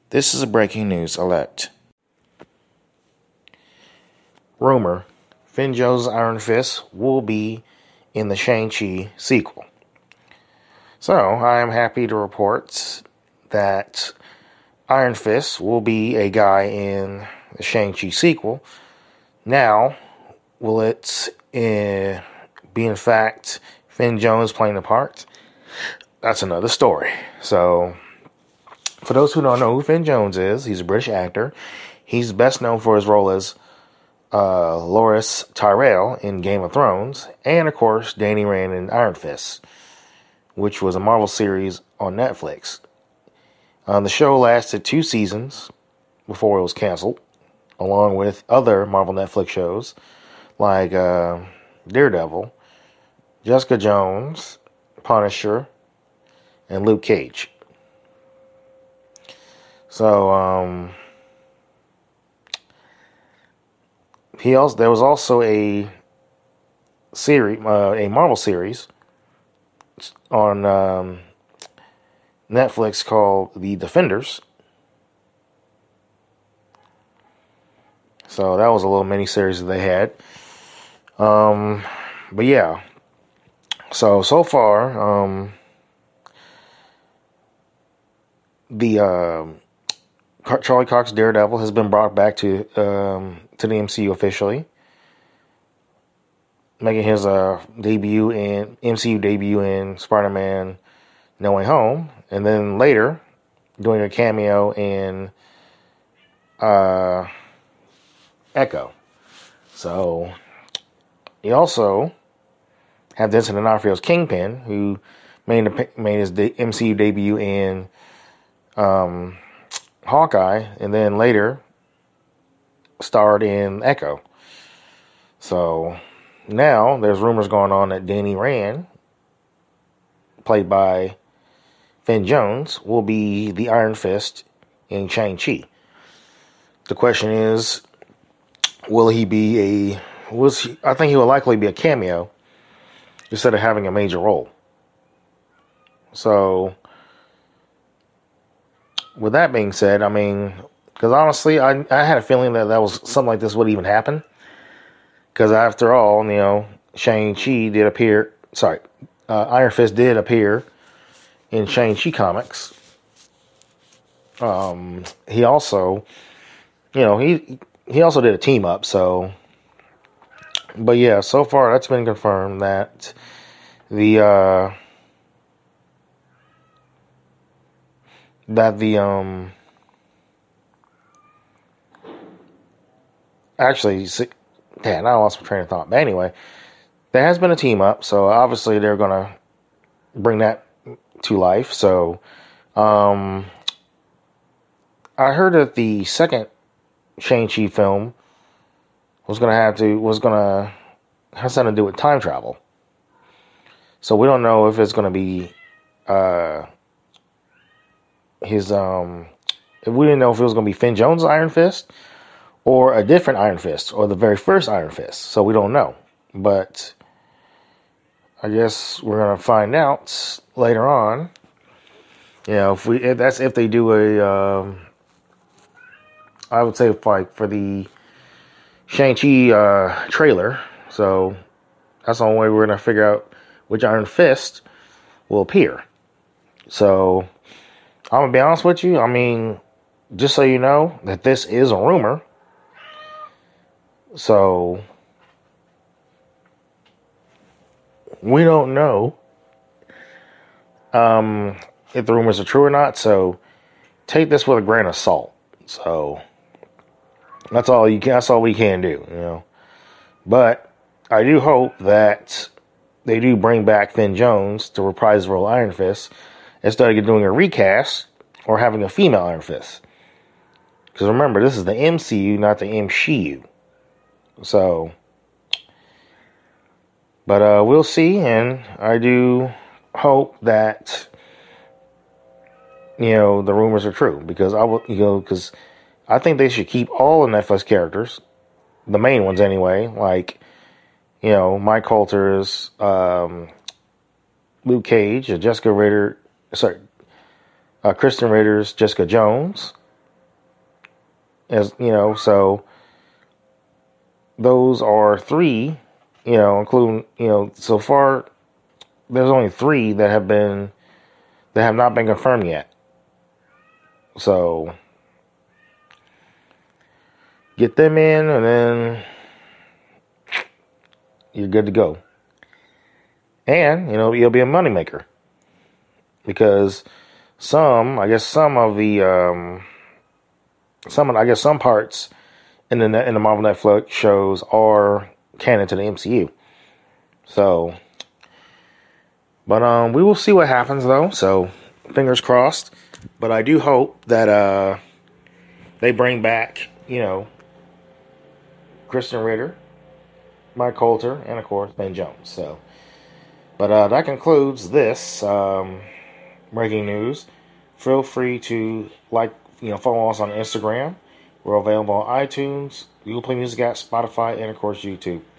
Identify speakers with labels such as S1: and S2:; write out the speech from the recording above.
S1: This is a breaking news alert. Rumor: Finn Jones' Iron Fist will be in the Shang-Chi sequel. So, I am happy to report that Iron Fist will be a guy in the Shang-Chi sequel. Now, will it be in fact Finn Jones playing the part? That's another story. So, for those who don't know who Finn Jones is, he's a British actor. He's best known for his role as Loras Tyrell in Game of Thrones, and of course Danny Rand in Iron Fist, which was a Marvel series on Netflix. The show lasted 2 seasons before it was canceled, along with other Marvel Netflix shows like Daredevil, Jessica Jones, Punisher, and Luke Cage. So, there was also a series, a Marvel series on Netflix called The Defenders. So that was a little mini series that they had. But yeah. So far, the Charlie Cox Daredevil has been brought back to the MCU officially, making his MCU debut in Spider-Man No Way Home, and then later doing a cameo in Echo. So you also have Vincent D'Onofrio's Kingpin, who made his MCU debut in Hawkeye, and then later starred in Echo. So now there's rumors going on that Danny Rand, played by Finn Jones, will be the Iron Fist in Shang-Chi. The question is, will he be I think he will likely be a cameo instead of having a major role. So, with that being said, I mean, because honestly, I had a feeling that was something like this would even happen. Because after all, Shang-Chi did appear. Iron Fist did appear in Shang-Chi comics. He also, he also did a team up. So, but yeah, so far that's been confirmed that actually, damn, I lost my train of thought. But anyway, there has been a team up, so obviously they're gonna bring that to life. So, I heard that the second Shang-Chi film was gonna have something to do with time travel. So we don't know if it's gonna be we didn't know if it was going to be Finn Jones' Iron Fist or a different Iron Fist or the very first Iron Fist. So we don't know. But I guess we're going to find out later on. If they do I would say like for the Shang-Chi trailer. So that's the only way we're going to figure out which Iron Fist will appear. So I'm going to be honest with you. I mean, just so you know that this is a rumor. So, we don't know if the rumors are true or not. So, take this with a grain of salt. So, that's all we can do, But, I do hope that they do bring back Finn Jones to reprise the role of Iron Fist, instead of doing a recast or having a female Iron Fist. Because remember, this is the MCU, not the MCU. So, but we'll see, and I do hope that the rumors are true, because because I think they should keep all the Netflix characters, the main ones anyway, like Mike Coulter's Luke Cage, Kristen Ritter's Jessica Jones, as you know. So those are three, including so far there's only three that have not been confirmed yet. So get them in, and then you're good to go. And you'll be a moneymaker because some parts in the Marvel Netflix shows are canon to the MCU. So, but we will see what happens though. So, fingers crossed. But I do hope that they bring back Kristen Ritter, Mike Coulter, and of course Ben Jones. So, but that concludes this breaking news. Feel free to follow us on Instagram. We're available on iTunes, Google Play Music app, Spotify, and of course YouTube.